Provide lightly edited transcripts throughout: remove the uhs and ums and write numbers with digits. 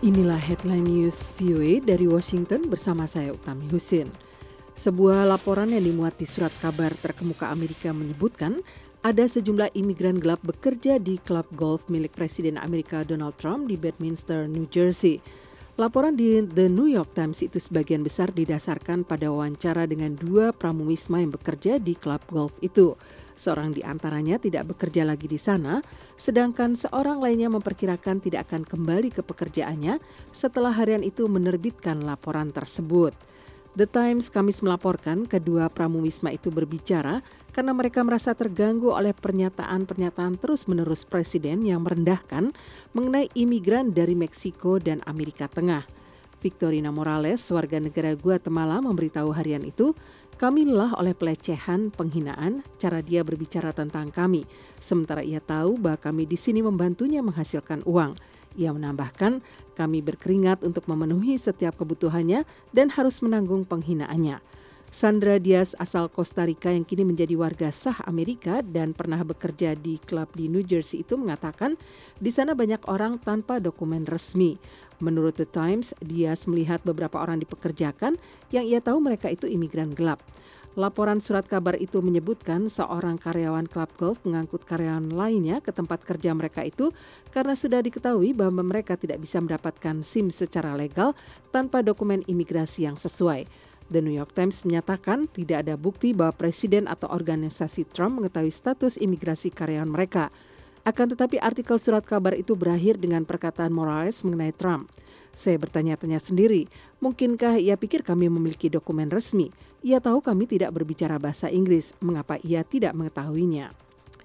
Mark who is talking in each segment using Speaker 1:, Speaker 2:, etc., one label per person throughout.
Speaker 1: Inilah headline news VOA dari Washington bersama saya Utami Husin. Sebuah laporan yang dimuat di surat kabar terkemuka Amerika menyebutkan ada sejumlah imigran gelap bekerja di klub golf milik Presiden Amerika Donald Trump di Bedminster, New Jersey. Laporan di The New York Times itu sebagian besar didasarkan pada wawancara dengan dua pramuwisma yang bekerja di klub golf itu. Seorang di antaranya tidak bekerja lagi di sana, sedangkan seorang lainnya memperkirakan tidak akan kembali ke pekerjaannya setelah harian itu menerbitkan laporan tersebut. The Times Kamis melaporkan kedua pramuwisma itu berbicara karena mereka merasa terganggu oleh pernyataan-pernyataan terus-menerus Presiden yang merendahkan mengenai imigran dari Meksiko dan Amerika Tengah. Victorina Morales, warga negara Guatemala, memberitahu harian itu, "Kami lelah oleh pelecehan, penghinaan, cara dia berbicara tentang kami. Sementara ia tahu bahwa kami di sini membantunya menghasilkan uang." Ia menambahkan, "Kami berkeringat untuk memenuhi setiap kebutuhannya dan harus menanggung penghinaannya." Sandra Diaz asal Costa Rica yang kini menjadi warga sah Amerika dan pernah bekerja di klub di New Jersey itu mengatakan di sana banyak orang tanpa dokumen resmi. Menurut The Times, Diaz melihat beberapa orang dipekerjakan yang ia tahu mereka itu imigran gelap. Laporan surat kabar itu menyebutkan seorang karyawan klub golf mengangkut karyawan lainnya ke tempat kerja mereka itu karena sudah diketahui bahwa mereka tidak bisa mendapatkan SIM secara legal tanpa dokumen imigrasi yang sesuai. The New York Times menyatakan tidak ada bukti bahwa presiden atau organisasi Trump mengetahui status imigrasi karyawan mereka. Akan tetapi artikel surat kabar itu berakhir dengan perkataan Morales mengenai Trump. "Saya bertanya-tanya sendiri, mungkinkah ia pikir kami memiliki dokumen resmi? Ia tahu kami tidak berbicara bahasa Inggris, mengapa ia tidak mengetahuinya?"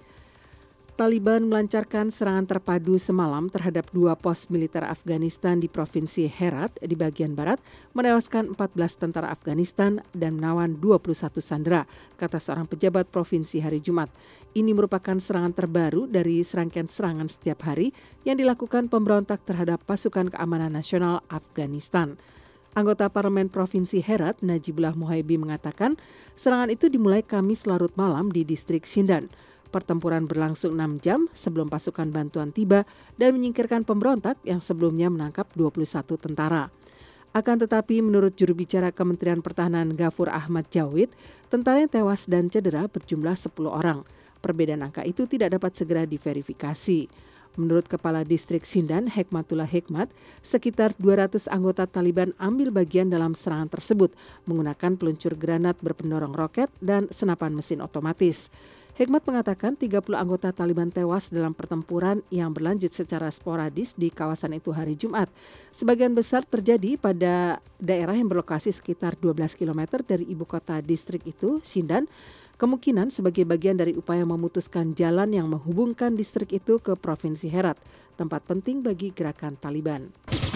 Speaker 1: Taliban melancarkan serangan terpadu semalam terhadap dua pos militer Afghanistan di Provinsi Herat di bagian barat, menewaskan 14 tentara Afghanistan dan menawan 21 sandera, kata seorang pejabat provinsi hari Jumat. Ini merupakan serangan terbaru dari serangkaian serangan setiap hari yang dilakukan pemberontak terhadap pasukan keamanan nasional Afghanistan. Anggota Parlemen Provinsi Herat, Najibullah Muhaibi, mengatakan serangan itu dimulai Kamis larut malam di distrik Shindan. Pertempuran berlangsung 6 jam sebelum pasukan bantuan tiba dan menyingkirkan pemberontak yang sebelumnya menangkap 21 tentara. Akan tetapi menurut juru bicara Kementerian Pertahanan Ghafur Ahmad Jawid, tentara yang tewas dan cedera berjumlah 10 orang. Perbedaan angka itu tidak dapat segera diverifikasi. Menurut Kepala Distrik Sindan, Hekmatullah Hekmat, sekitar 200 anggota Taliban ambil bagian dalam serangan tersebut menggunakan peluncur granat berpendorong roket dan senapan mesin otomatis. Hekmat mengatakan 30 anggota Taliban tewas dalam pertempuran yang berlanjut secara sporadis di kawasan itu hari Jumat. Sebagian besar terjadi pada daerah yang berlokasi sekitar 12 km dari ibu kota distrik itu, Sindan, kemungkinan sebagai bagian dari upaya memutuskan jalan yang menghubungkan distrik itu ke Provinsi Herat, tempat penting bagi gerakan Taliban.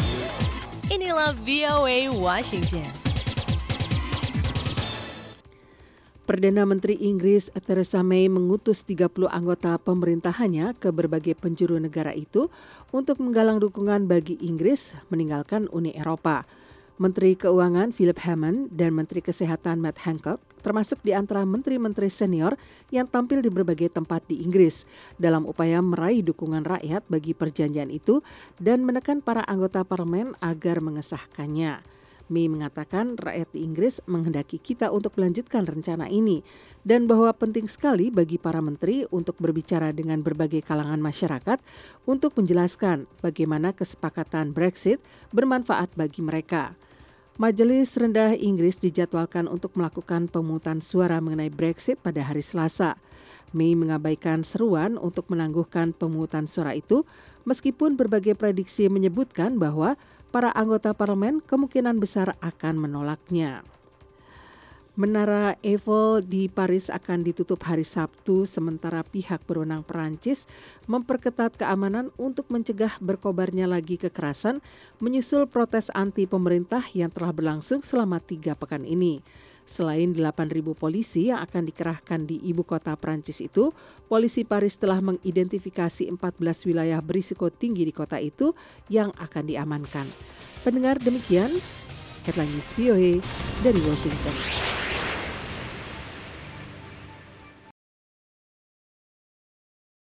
Speaker 2: Inilah VOA Washington.
Speaker 1: Perdana Menteri Inggris Theresa May mengutus 30 anggota pemerintahannya ke berbagai penjuru negara itu untuk menggalang dukungan bagi Inggris meninggalkan Uni Eropa. Menteri Keuangan Philip Hammond dan Menteri Kesehatan Matt Hancock termasuk di antara menteri-menteri senior yang tampil di berbagai tempat di Inggris dalam upaya meraih dukungan rakyat bagi perjanjian itu dan menekan para anggota parlemen agar mengesahkannya. May mengatakan rakyat di Inggris menghendaki kita untuk melanjutkan rencana ini dan bahwa penting sekali bagi para menteri untuk berbicara dengan berbagai kalangan masyarakat untuk menjelaskan bagaimana kesepakatan Brexit bermanfaat bagi mereka. Majelis Rendah Inggris dijadwalkan untuk melakukan pemungutan suara mengenai Brexit pada hari Selasa. May mengabaikan seruan untuk menangguhkan pemungutan suara itu meskipun berbagai prediksi menyebutkan bahwa para anggota parlemen kemungkinan besar akan menolaknya. Menara Eiffel di Paris akan ditutup hari Sabtu sementara pihak berwenang Perancis memperketat keamanan untuk mencegah berkobarnya lagi kekerasan menyusul protes anti pemerintah yang telah berlangsung selama 3 pekan ini. Selain 8.000 polisi yang akan dikerahkan di ibu kota Prancis itu, polisi Paris telah mengidentifikasi 14 wilayah berisiko tinggi di kota itu yang akan diamankan. Pendengar, demikian headline news VOA dari Washington.